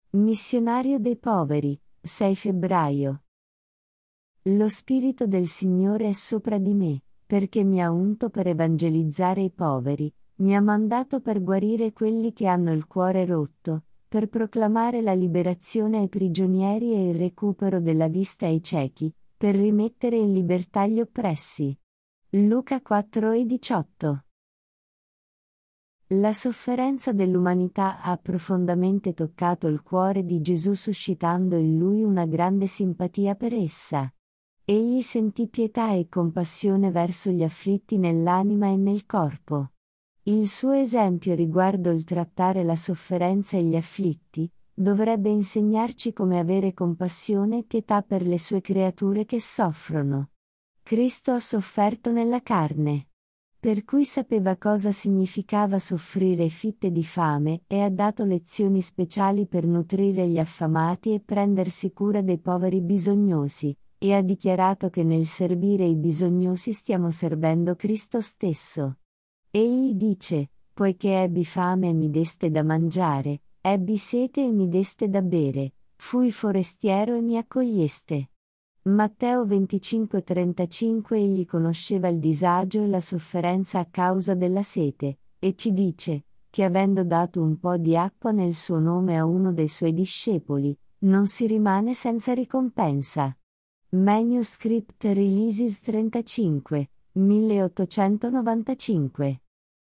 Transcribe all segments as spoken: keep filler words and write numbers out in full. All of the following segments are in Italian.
Missionario dei poveri, sei febbraio. Lo Spirito del Signore è sopra di me, perché mi ha unto per evangelizzare i poveri, mi ha mandato per guarire quelli che hanno il cuore rotto, per proclamare la liberazione ai prigionieri e il recupero della vista ai ciechi, per rimettere in libertà gli oppressi. Luca quattro e diciotto. La sofferenza dell'umanità ha profondamente toccato il cuore di Gesù, suscitando in lui una grande simpatia per essa. Egli sentì pietà e compassione verso gli afflitti nell'anima e nel corpo. Il suo esempio riguardo il trattare la sofferenza e gli afflitti, dovrebbe insegnarci come avere compassione e pietà per le sue creature che soffrono. Cristo ha sofferto nella carne, per cui sapeva cosa significava soffrire fitte di fame, e ha dato lezioni speciali per nutrire gli affamati e prendersi cura dei poveri bisognosi, e ha dichiarato che nel servire i bisognosi stiamo servendo Cristo stesso. Egli dice: poiché ebbi fame e mi deste da mangiare, ebbi sete e mi deste da bere, fui forestiero e mi accoglieste. Matteo venticinque trentacinque. Egli conosceva il disagio e la sofferenza a causa della sete, e ci dice, che avendo dato un po' di acqua nel suo nome a uno dei suoi discepoli, non si rimane senza ricompensa. Manuscript Releases trentacinque, milleottocentonovantacinque.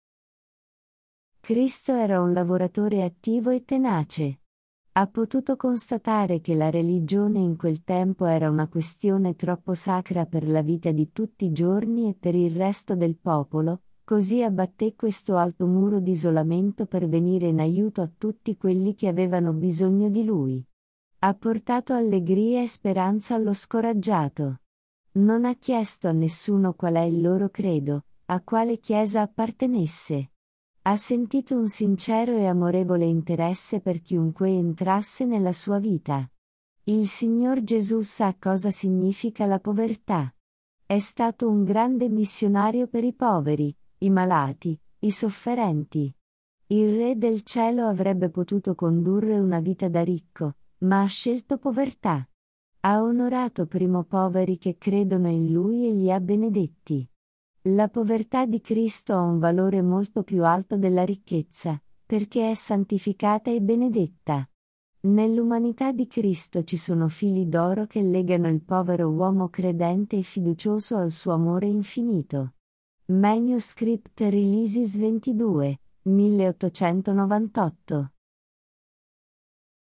Cristo era un lavoratore attivo e tenace. Ha potuto constatare che la religione in quel tempo era una questione troppo sacra per la vita di tutti i giorni e per il resto del popolo, così abbatté questo alto muro di isolamento per venire in aiuto a tutti quelli che avevano bisogno di lui. Ha portato allegria e speranza allo scoraggiato. Non ha chiesto a nessuno qual è il loro credo, a quale chiesa appartenesse. Ha sentito un sincero e amorevole interesse per chiunque entrasse nella sua vita. Il Signor Gesù sa cosa significa la povertà. È stato un grande missionario per i poveri, i malati, i sofferenti. Il Re del Cielo avrebbe potuto condurre una vita da ricco, ma ha scelto povertà. Ha onorato primo poveri che credono in Lui e li ha benedetti. La povertà di Cristo ha un valore molto più alto della ricchezza, perché è santificata e benedetta. Nell'umanità di Cristo ci sono fili d'oro che legano il povero uomo credente e fiducioso al suo amore infinito. Manuscript Releases ventidue, milleottocentonovantotto.